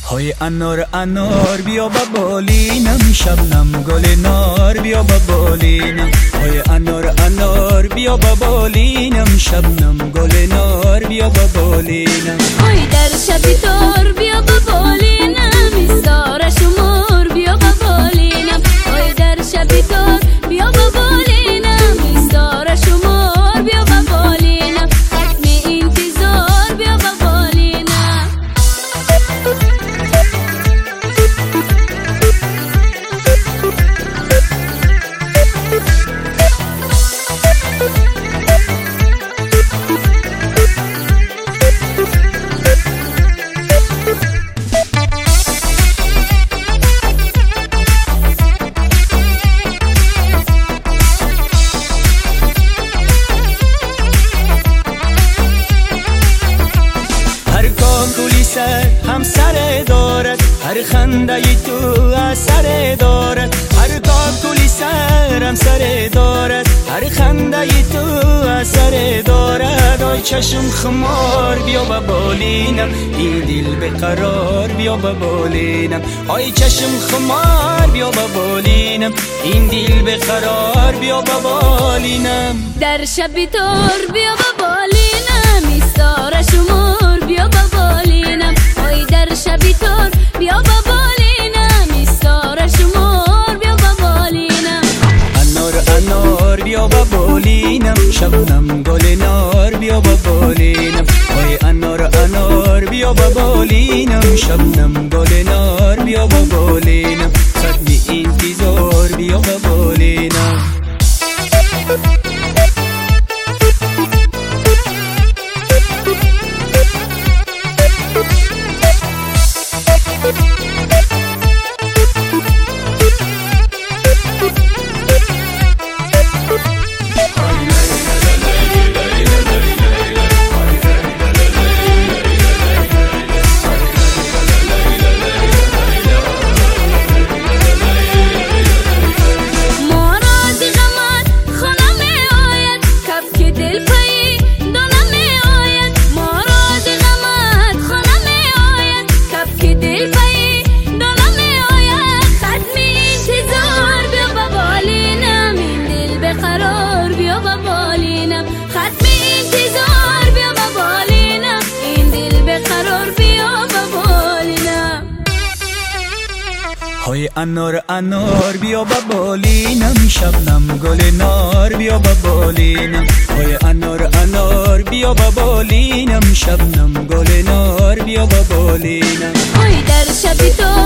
های انار انار بیا بالینم، شبنم گل نار بیا بالینم. های انار انار بیا بالینم، شبنم گل نار بیا بالینم. های در شبی تار بیا بالینم، ایستار شمار بیا بالینم. های در شبی تار بیا بالینم، ایستار شمار بیا بالینم. ختم انتظار بیا بالینم. هم سر دارد، هر خنده تو اثر دارد. هر کاکولی سر هم سر دارد، هر خنده تو اثر دارد. آی چشم خمار بیا بالینم، این دل به قرار بیا بالینم. آی چشم خمار بیا بالینم، این دل به قرار بیا بالینم. در شبی تار بیا بالینم، ایستار شمار بیا بالینم. ای در شبی تار بیا بالینم، ایستار شمار بیا بالینم. انار انار بیا بالینم، شبنم گل نار بیا بالینم. ای انار انار بیا بالینم، شبنم گل نار بیا بالینم. ختم انتظار بیا بالینم. های انار انار بیا بالینم، شبنم گل نار بیا بالینم. های انار انار بیا بالینم، شبنم گل نار بیا بالینم. های در شبی تو